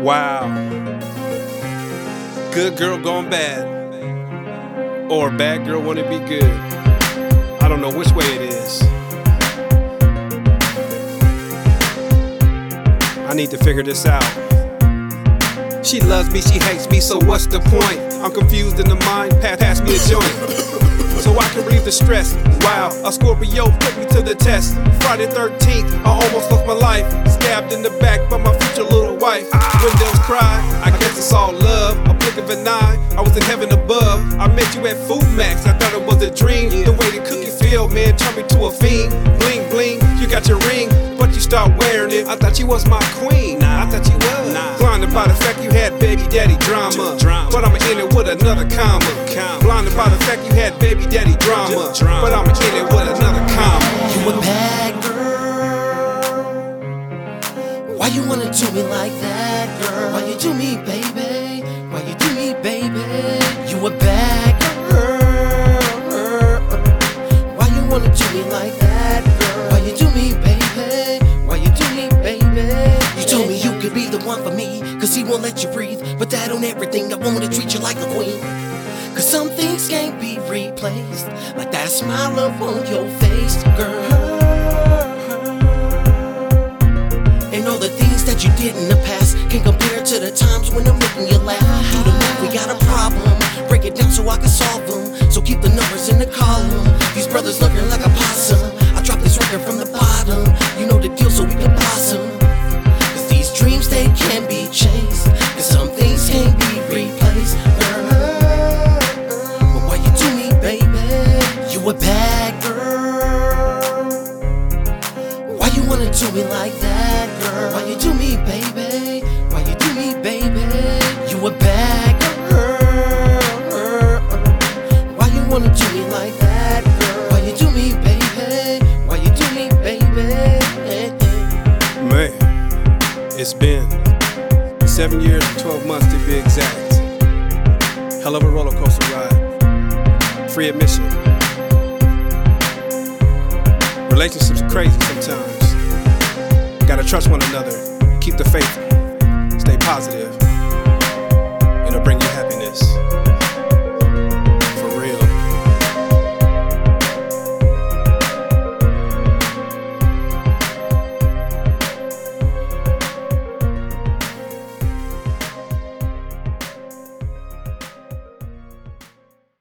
Wow. Good girl gone bad. Or bad girl wanna be good. I don't know which way it is. I need to figure this out. She loves me, she hates me, so what's the point? I'm confused in the mind, pass me a joint so I can relieve the stress. Wow, a Scorpio put me to the test. Friday 13th, I almost lost my life. Stabbed in the back by my future little wife. Windows cry, I guess it's all love. A blink of an eye, I was in heaven above. I met you at Food Max, I thought it was a dream. The way the cookie feel, man, turned me to a fiend. Bling bling, you got your ring, but you start wearing it. I thought you was my queen, I thought you was. Blinded by the fact you had baby daddy drama, but I'ma end it with another comma. Blinded by the fact you had baby daddy drama, but I'ma end it with another comma. You a bad girl. Why you wanna do me like that, girl? Why you do me, baby? Why you do me, baby? You a bad girl. Why you wanna do me like that, girl? Why you do me, baby? Why you do me, baby? You told me you could be the one for me, cause he won't let you breathe. But that on everything, I wanna treat you like a queen. Cause some things can't be replaced, like that smile up on your face, girl. And all the things that you did in the past can't compare to the times when I'm making you laugh. Do the math, we got a problem. Break it down so I can solve them. So keep the numbers in the column. These brothers looking like a possum. I dropped this record from the bottom. You know the deal, so we can blossom. Cause these dreams, they can't be chased. Cause some things can't be replaced, girl. You a bad girl. Why you wanna do me like that, girl? Why you do me, baby? Why you do me, baby? You a bad girl. Why you wanna do me like that, girl? Why you do me, baby? Why you do me, baby? Man, it's been 7 years and 12 months to be exact. Hell of a roller coaster ride. Free admission. Relationships are crazy sometimes. Gotta trust one another. Keep the faith. Stay positive. It'll bring you happiness.